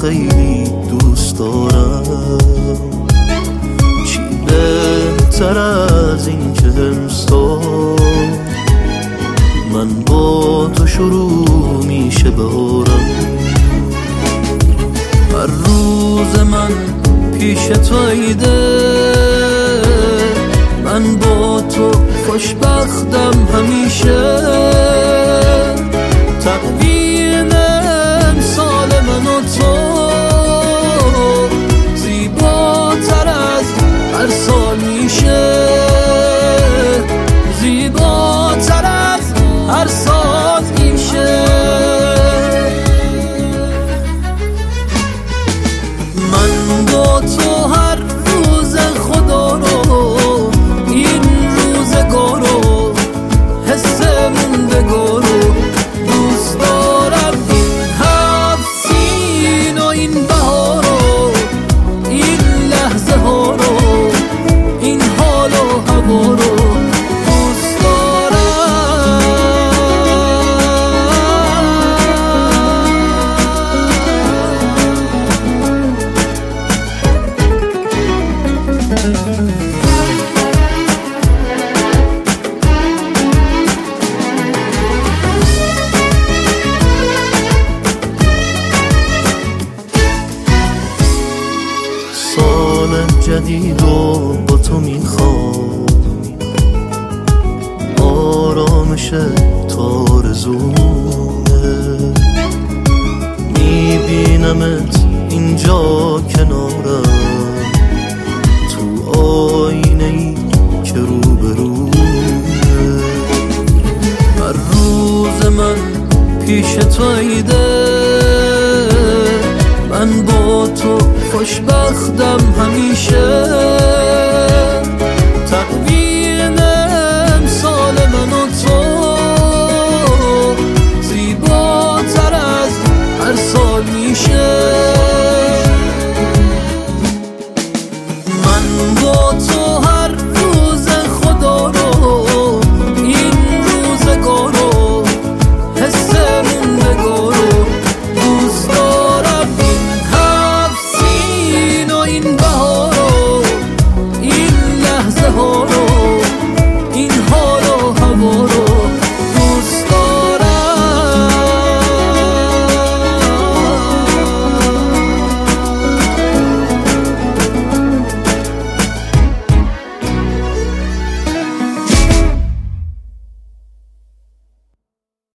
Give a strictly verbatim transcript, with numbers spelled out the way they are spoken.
خیلی دوست دارم. چی بهتر از این که امسال من با تو شروع میشه بارم. هر روز من پیش تو عیده، من با تو خوشبختم همیشه. تقویم امسال من و تو زیباتر از هر سال میشه، زیباتر از هر سال میشه. من با تو هر روز خدا رو، این روزگار رو، حس موندگار رو دوست دارم. این هفت سین و این بهار رو، این لحظه ها رو، این حال و هوا رو دوست دارم. سال جدید و با تو میخوام، آرامش تارزونه. میبینمت اینجا کنارم، تو آینه ای که روبرومه. هر روز من پیش تو عیده، من با تو خوشبختم همیشه.